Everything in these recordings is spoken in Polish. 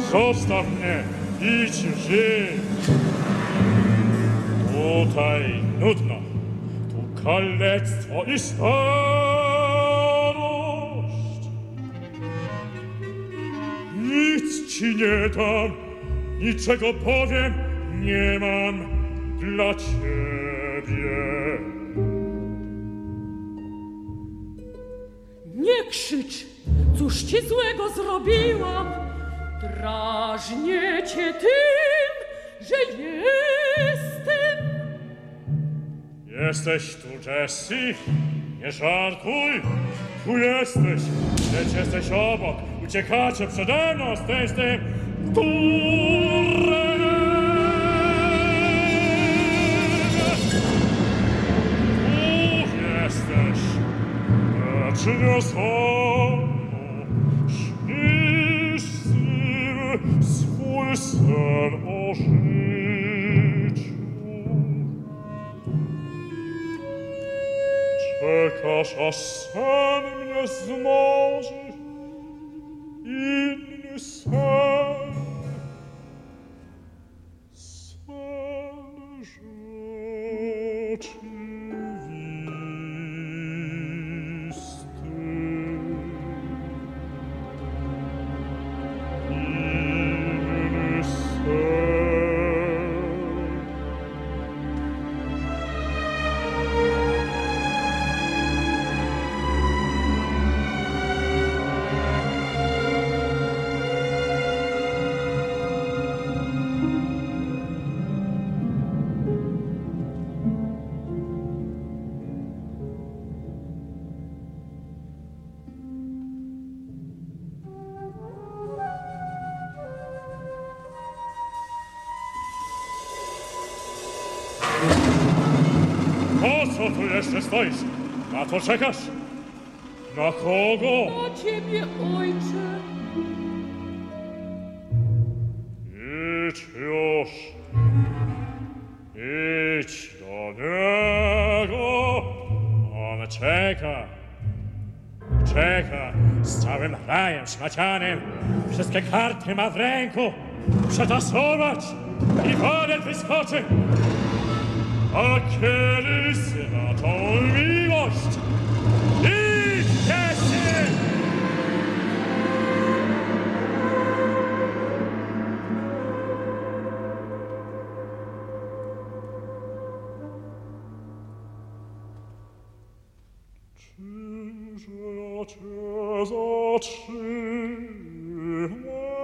Zostaw mnie, idź, żyj. Tutaj nudno, tu kalectwo i starość. Nic ci nie dam, niczego powiem nie mam dla ciebie. Nie krzycz, cóż ci złego zrobiłam? Drażnię cię tym, że jestem. Jesteś tu, Jessie? Nie żartuj! Tu jesteś! Lecz jesteś obok! Uciekacie przede mną z tym, Tu jesteś! Lecz nie sam! Śnisz swój sen o życiu. Czekasz, aż sen mnie zmoży, inny sen, sen rzeczywisty. Inny sen. Po co tu jeszcze stoisz? Na co czekasz? Na kogo? Na ciebie, ojcze. Idź już. Idź do niego. On czeka. Czeka z całym rajem szmacianym. Wszystkie karty ma w ręku. Przetasować i wodek wyskoczy. A kiedy na tą miłość idź, Jessie! Czyże ja cię zatrzymam?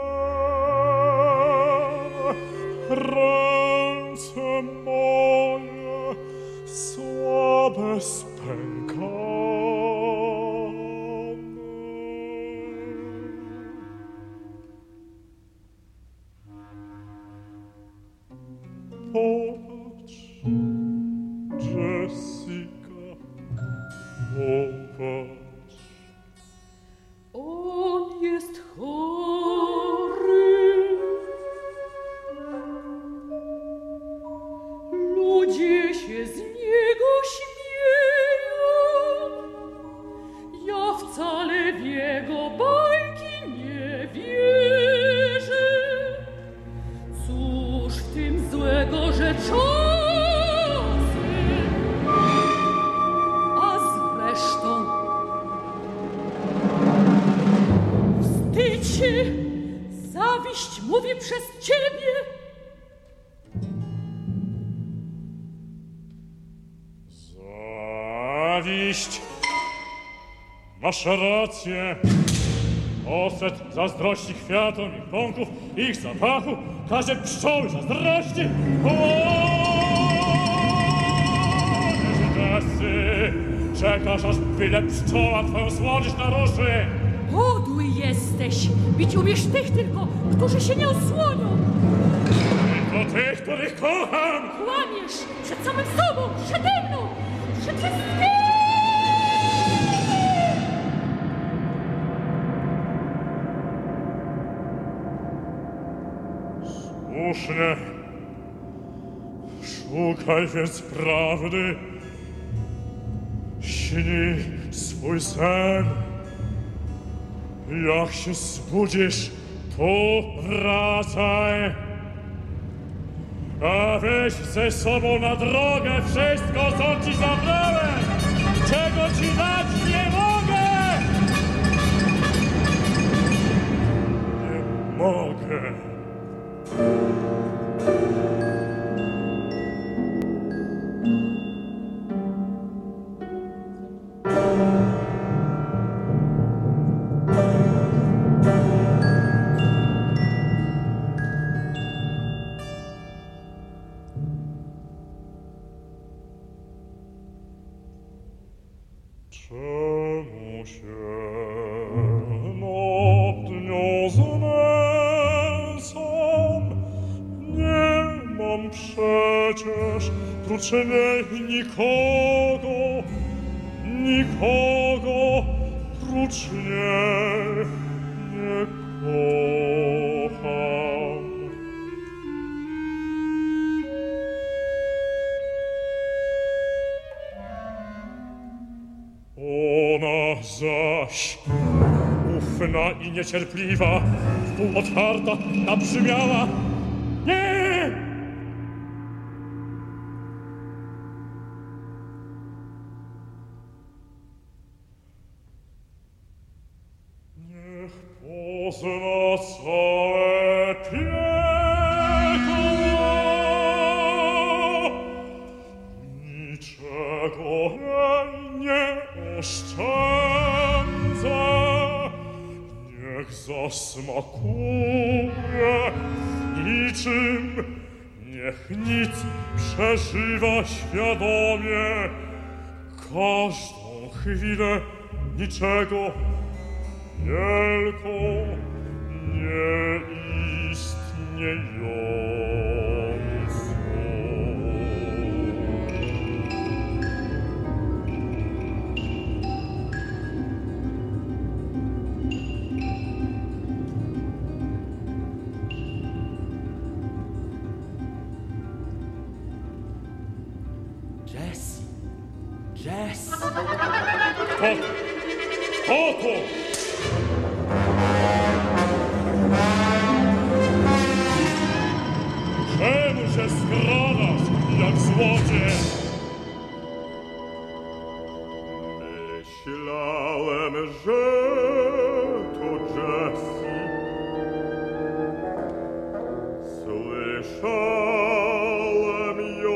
Ręce moje słabe spękane. Popatrz, Jessica, popatrz. On jest chory. Ludzie się z niego śmieją. Ja wcale w jego bajki nie wierzę. Cóż w tym złego, że czasem, a zresztą wstydź się, zawiść mówi przez ciebie. Zawiść. Masz rację. Oset zazdrości kwiatom i pąków, ich zapachu, każe pszczoły zazdrości. Jessie, czekasz, aż byle pszczoła twoją słodycz naruszy. Podły jesteś. Bić umiesz tych tylko, którzy się nie osłonią. Tylko tych, których kocham. Kłamiesz przed samym sobą, przede mną, przed wszystkim. Słusznie. Szukaj więc prawdy. Śnij swój sen. Jak się zbudzisz, Tu wracaj, a weź ze sobą na drogę wszystko, co ci zabrałem, czego ci dać nie mogę. Nie mogę. Czemu się nad nią znęcam? Nie mam przecież prócz niej nikogo, nikogo prócz niej nie kocham. Ona zaś, ufna i niecierpliwa, wpół otwarta, nabrzmiała. Nie! Niech pozna całe piekło, niczego jej nie oszczędza, niech zasmakuje niczym, niech nic przeżywa świadomie, każdą chwilę niczego wielką, nieistniejącą. Jessie! Jess! Kto to? Czemu się skradasz, jak złodziej? Myślałem, że to Jessie. Słyszałem ją.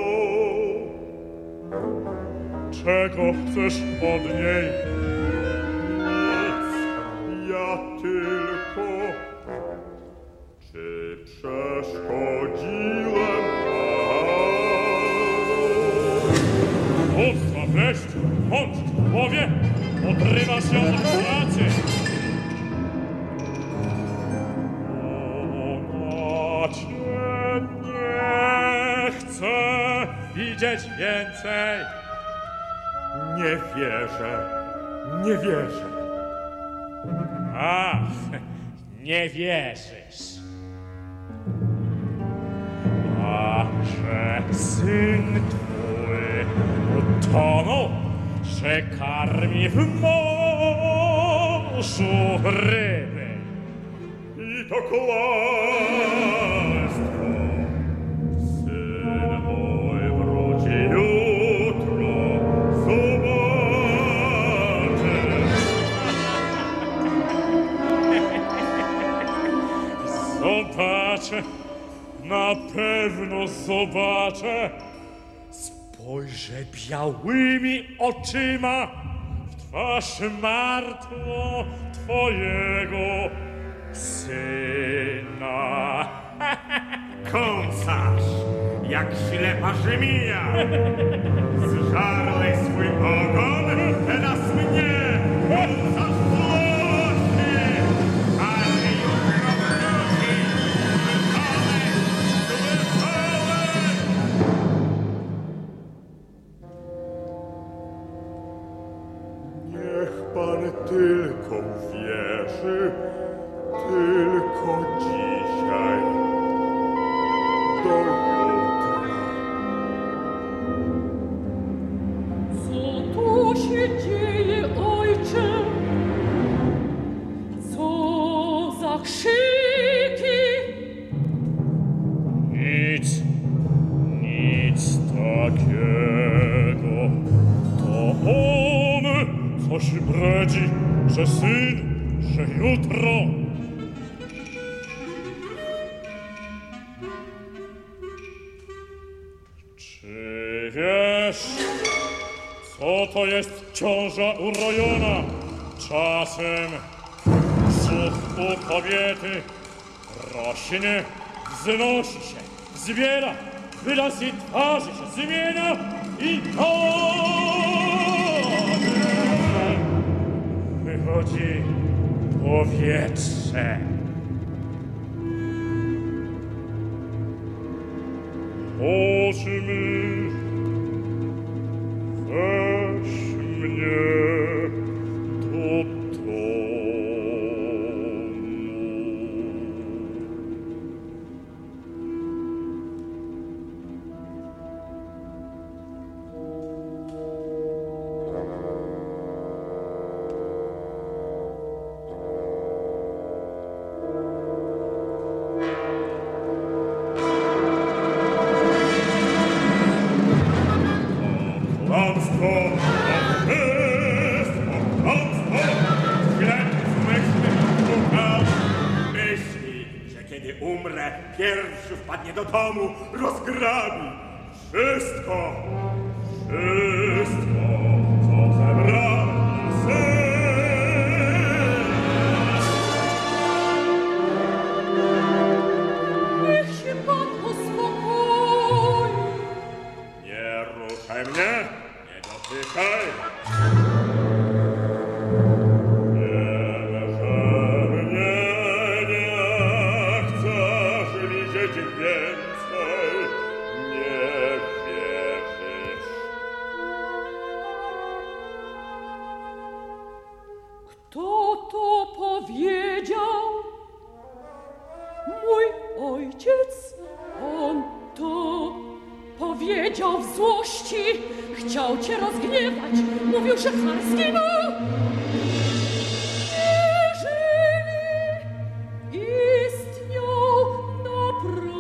Czego chcesz od niej? Nic, ja tylko. Czy przeszkodziłem panu? Głupstwa wreszcie, bądź w głowie, odrywa się od pracy. Ona cię nie chce widzieć więcej. Nie wierzę, nie wierzę. Ach, nie wierzysz. A że syn twój utonął, że karmi w morzu ryby. I to kłamstwo. Syn mój wróci jutro, zobaczę, na pewno zobaczę. Spojrzę białymi oczyma w twarz martwą twojego syna. Kąsasz, jak ślepa żmija. Zżarłeś swój ogon, teraz mnie kąsasz w złości. Ale jutro wróci. Słyszałem! Niech pan tylko uwierzy, tylko dzisiaj, do jutra. Co tu się dzieje, ojcze? Co za krzyk? albo szybredzi, że syn, że jutro. Czy wiesz, co to jest ciąża urojona? Czasem brzuch u kobiety rośnie, wznosi się, zbiera, wyraz jej twarzy się zmienia i wychodzi powietrze. Chodźmy, weź mnie do domu. Kłamstwo, to jest kłamstwo. Sklep zmyślnych szukał. Myśli, że kiedy umrę, pierwszy wpadnie do domu, rozgrabi wszystko, co zebrał syn. Niech się pan uspokoi. Nie ruszaj mnie, nie dotykaj. Wiem, że mnie nie chcesz widzieć więcej, nie wierzysz. Kto to powiedział? Mój ojciec, on to powiedział w złości. Chciał cię rozgniewać, mówił, że Charski ma. Jeżeli istniał naprawdę.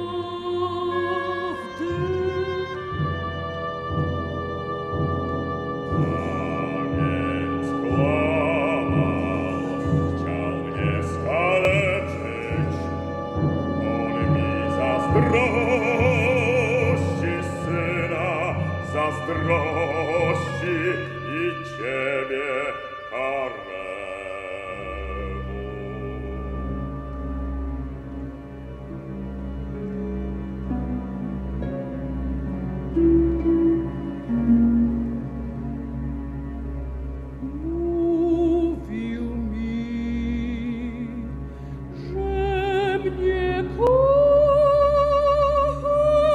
A więc kłamał, chciał mnie skaleczyć. On mi zazdrości syna, zazdrości i ciebie karemu. Mówił mi, że mnie kocha,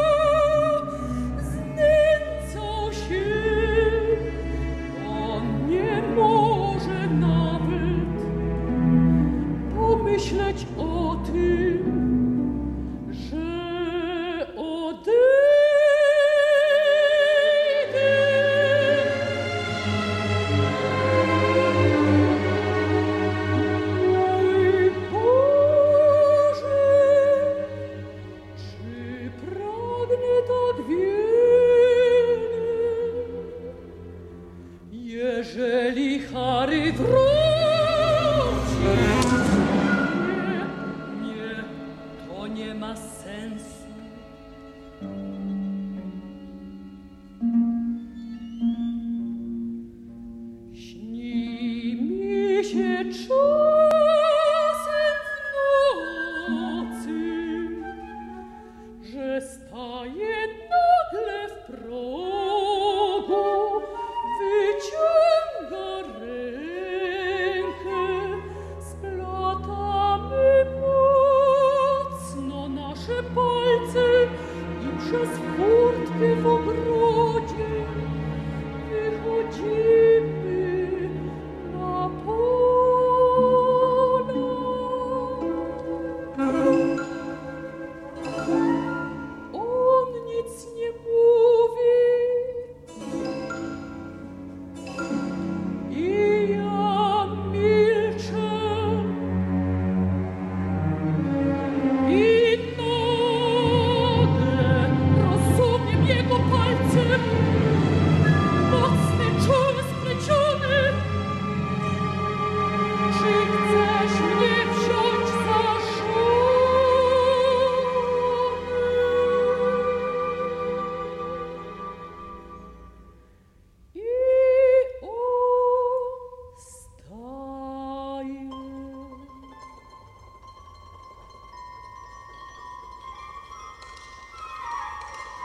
znęcał się. On nie może nawet pomyśleć o tym, że odejdę. Mój Boże, czy pragnę tak wiele? Jeżeli Harry wróci, nie,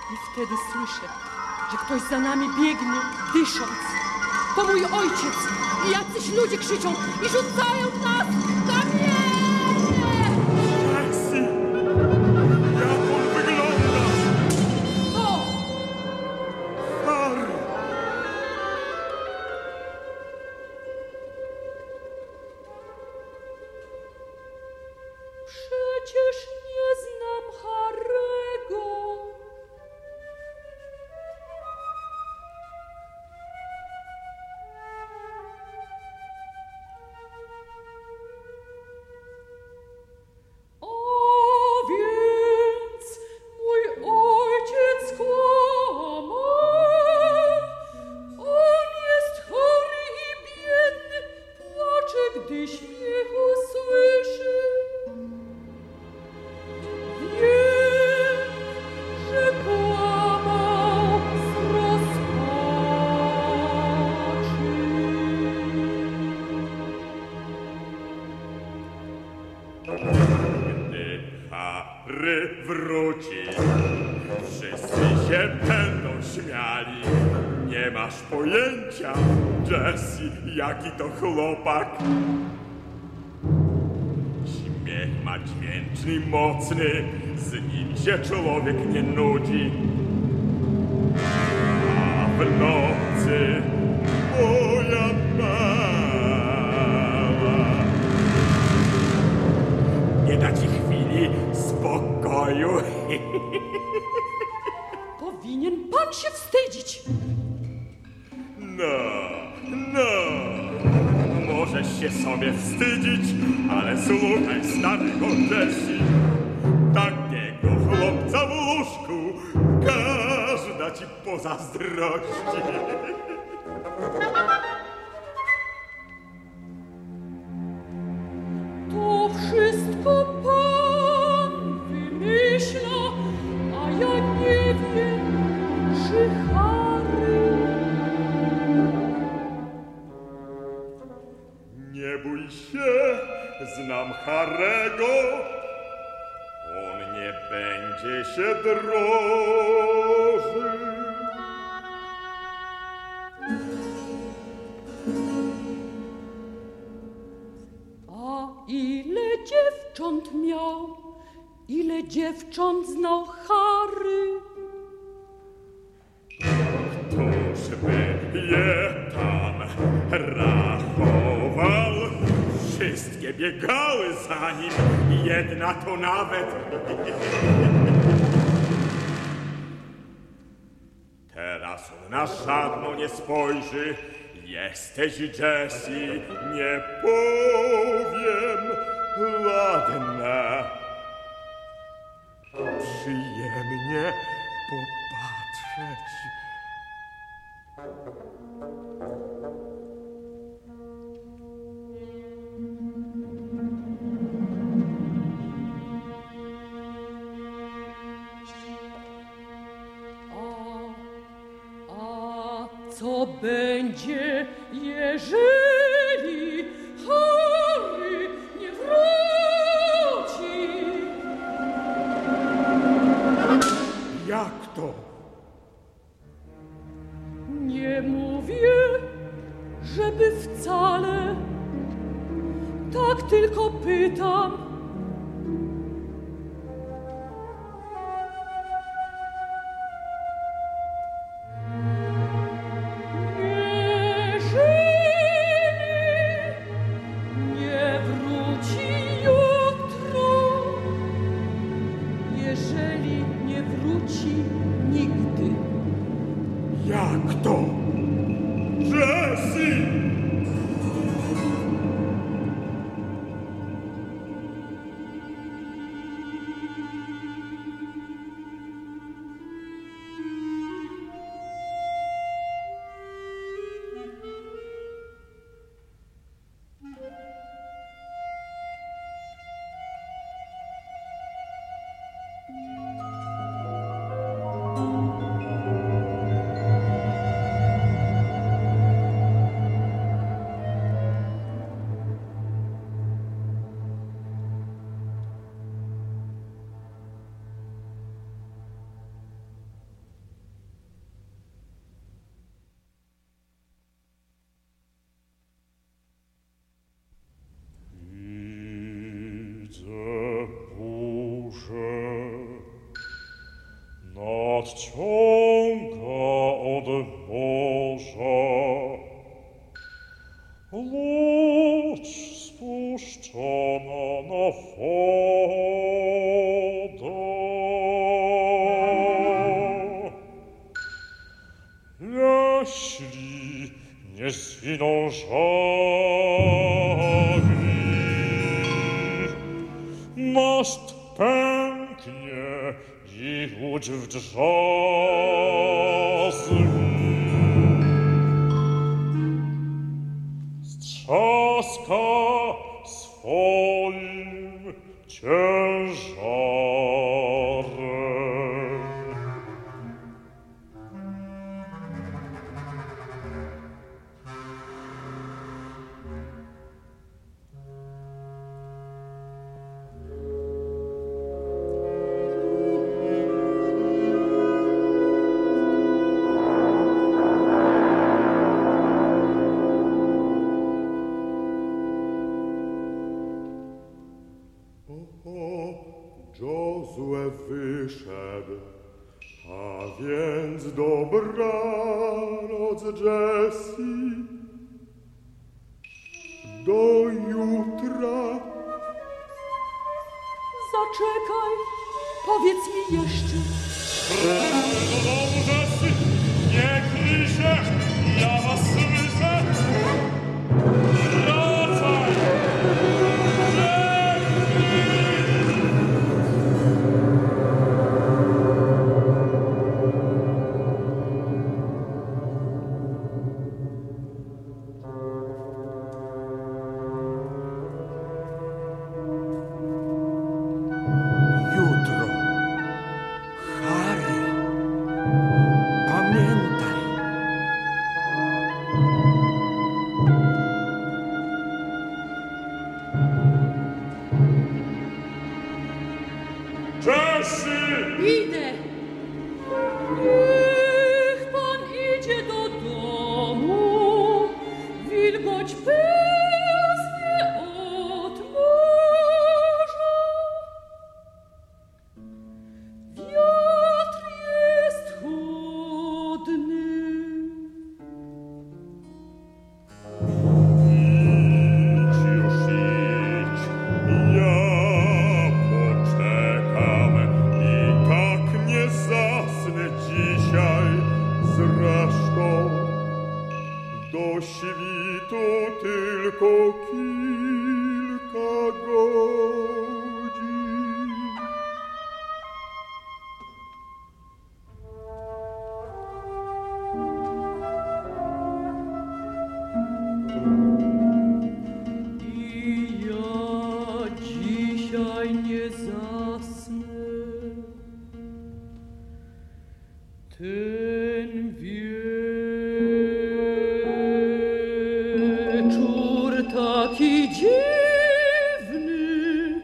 I wtedy słyszę, że ktoś za nami biegnie, dysząc. To mój ojciec i jacyś ludzie krzyczą i rzucają w nas kamienie! Jessie! Jak on wygląda? To! Harry! Przecież nie znam Harry'ego. A więc mój ojciec kłamał. On jest chory i biedny, płacze, gdy śmiechu słyszy. Wiem, że kłamał z rozpaczy. Gdy Harry wróci, wszyscy się będą śmiali. Nie masz pojęcia, Jessie, jaki to chłopak. Śmiech ma dźwięczny i mocny, z nim się człowiek nie nudzi. A w nocy, moja mała, nie da ci chwili spokoju. Powinien pan się wstydzić. No, możesz się sobie wstydzić, ale słuchaj starego Jessie. Takiego chłopca w łóżku każda ci pozazdrości. To wszystko pan wymyśla, a ja nie wiem, czy Harry. Nie bój się, znam Harry'ego. On nie będzie się drożył. A ile dziewcząt miał, ile dziewcząt znał Harry. Któż by je tam rachował? Wszystkie biegały za nim, jedna to nawet. Teraz on na żadną nie spojrzy. Jesteś, Jessie, nie powiem, ładna. Przyjemnie popatrzeć. A co będzie, jeżeli Harry nie wróci? Jak to? Nie mówię, żeby wcale. Tak tylko pytam. Nie żyje odciąga od morza. Łódź spuszczona na wodę. Jeśli nie zwiną żagli, most pęknie i łódź wdrzazgi. Strzaska swoim ciężarem. Jozue wyszedł, a więc dobranoc, Jessie. Do jutra. Zaczekaj, powiedz mi jeszcze. Do domu, Jessie, nie kryj się, ja was słyszę. Wracaj! Jutro. Harry, pamiętaj. Jessie! Idę. Niech pan idzie do domu. Wilgoć pęsnie od morza. Wiatr jest chłodny. Idź już idź, ja poczekam i tak nie zasnę dzisiaj. Zresztą do świtu tylko kilka godzin. I ja dzisiaj nie zasnę. Ten wieczór taki dziwny,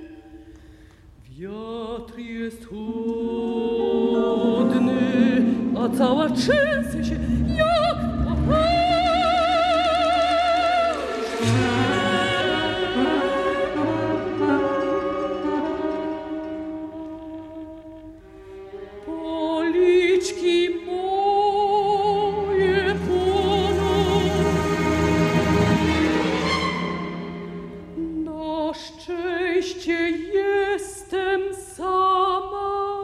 wiatr jest chłodny, a cała trzęsę się jak policzki moje płoną. Na szczęście jestem sama.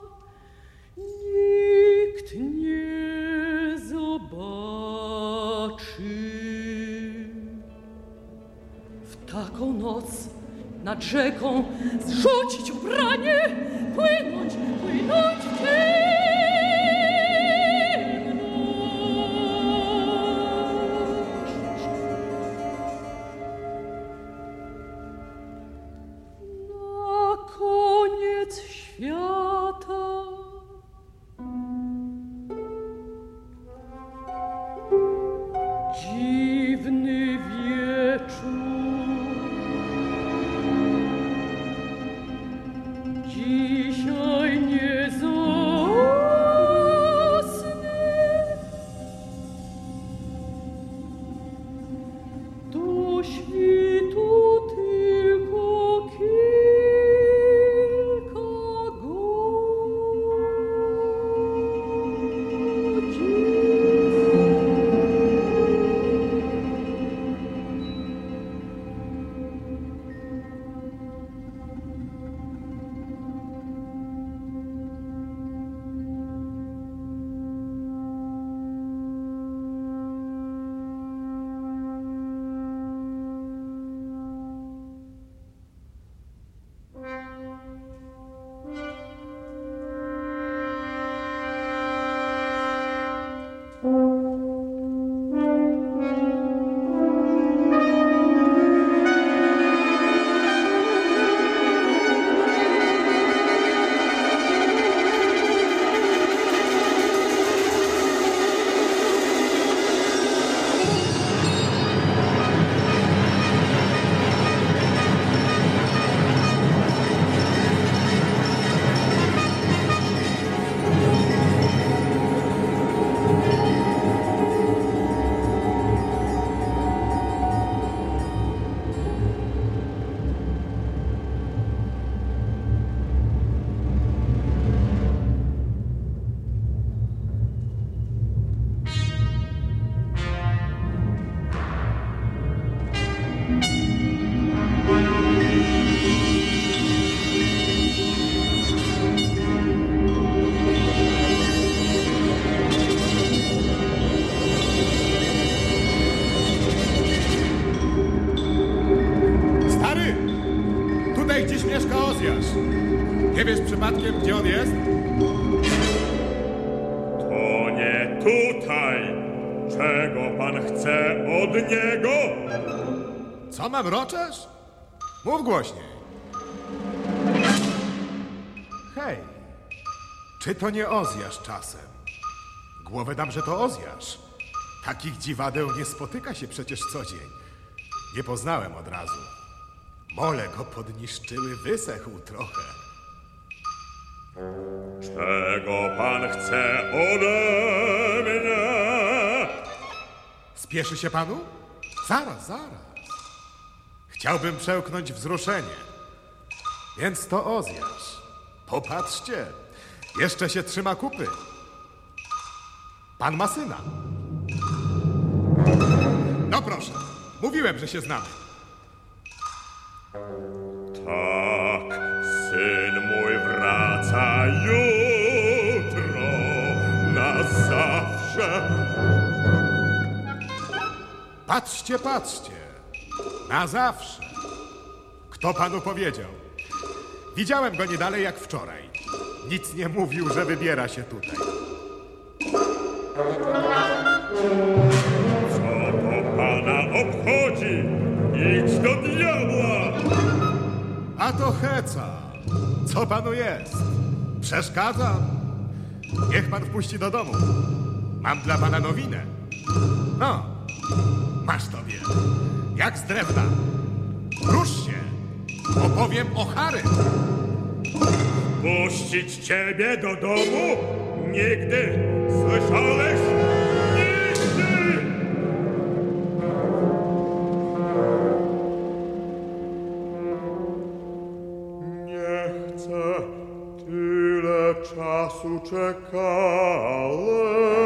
Nikt nie zobaczy. W taką noc nad rzeką zrzucić ubranie, płynąć w ciemność. Na koniec świata dziwny wieczór. Dzisiaj nie zasnę. Do świtu tylko kilka godzin. mieszka Ozjasz? Nie wiesz przypadkiem, gdzie on jest? To nie tutaj. Czego pan chce od niego? Co mam roczesz? Mów głośniej. Hej, czy to nie Ozjasz czasem? Głowę dam, że to Ozjasz. Takich dziwadeł nie spotyka się przecież co dzień. Nie poznałem od razu. Mole go podniszczyły, wysechł trochę. Czego pan chce ode mnie? Spieszy się panu? Zaraz, zaraz. Chciałbym przełknąć wzruszenie. Więc to Ozjasz. Popatrzcie, jeszcze się trzyma kupy. Pan ma syna. No proszę, mówiłem, że się znamy. Tak, syn mój wraca jutro na zawsze. Patrzcie, patrzcie. Na zawsze. Kto panu powiedział? Widziałem go nie dalej jak wczoraj. Nic nie mówił, że wybiera się tutaj. Co to pana obchodzi? Idź do diabła! A to heca. Co panu jest? Przeszkadzam? Niech pan wpuści do domu. Mam dla pana nowinę. No, masz tobie. Jak z drewna. Rusz się. Opowiem o Harry. Puścić ciebie do domu? Nigdy! Słyszałeś? Nigdy! Nie chcę tyle czasu czekałem.